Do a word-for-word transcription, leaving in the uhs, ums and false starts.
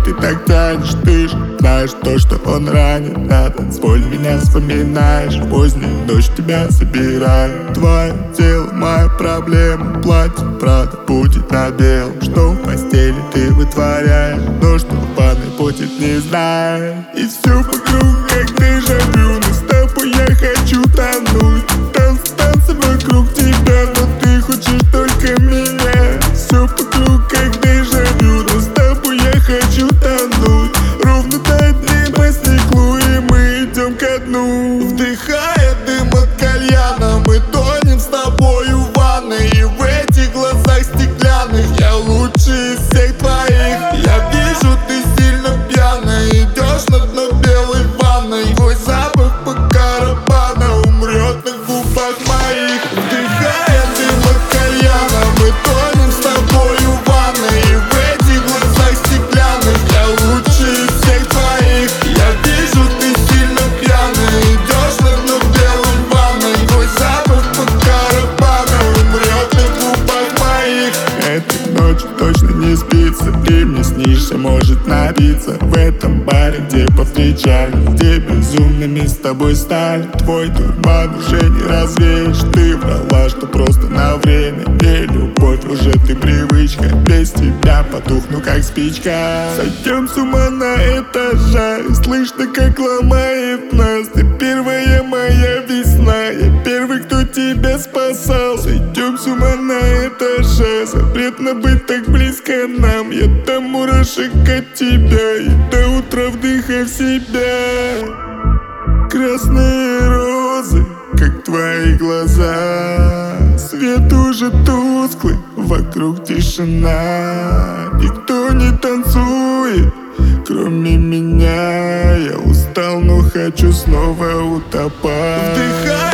ты так тянешь? Ты же знаешь то, что он ранит. На танцполе меня вспоминаешь, поздней ночь тебя собираю. Твое тело, моя проблема, платье Прада будет на белом. Что в постели ты вытворяешь, но что в ванной будет, не знаю. И все вокруг как дежавю, но с тобой я хочу тонуть. Танцы, танцы вокруг тебя, но ты хочешь только меня. Все вокруг как дежавю, но с тобой я хочу тонуть. Ровно до дней по стеклу, и мы идем ко дну. Вдыхая дым от кальяна, мы тонем с тобою в ванной. И в этих глазах стеклянных я лучший из всех твоих. Я вижу, ты сильно пьяная, идешь на дно белой ванной. Твой запах по карабану умрет на губах моих. Вдыхая дым от кальяна, мы тонем с тобою в ванной. И в этих глазах стеклянных я лучший из всех твоих. Я вижу, ты сильно пьяная, идешь на дно белой ванной. Твой запах по карабану умрет на губах моих. Этой ночью точно не спится, ты мне снишься, может набиться. В этом баре, где повстречали, где безумными с тобой стали. Твой дурман уже не развеешь, ты врала, что просто на время. Не любовь, уже ты привычка, без тебя потухну как спичка. Сойдем с ума на этажах, слышно как ломает нас. Ты первая моя весна, я первый, кто тебя спасал. Сойдем с ума на этажах, запретно быть так близко нам. Я до мурашек от тебя и до утра вдыхай в себя. Красные розы, как твои глаза. Свет уже тусклый, вокруг тишина. Никто не танцует, кроме меня. Я устал, но хочу снова утопать. Вдыхай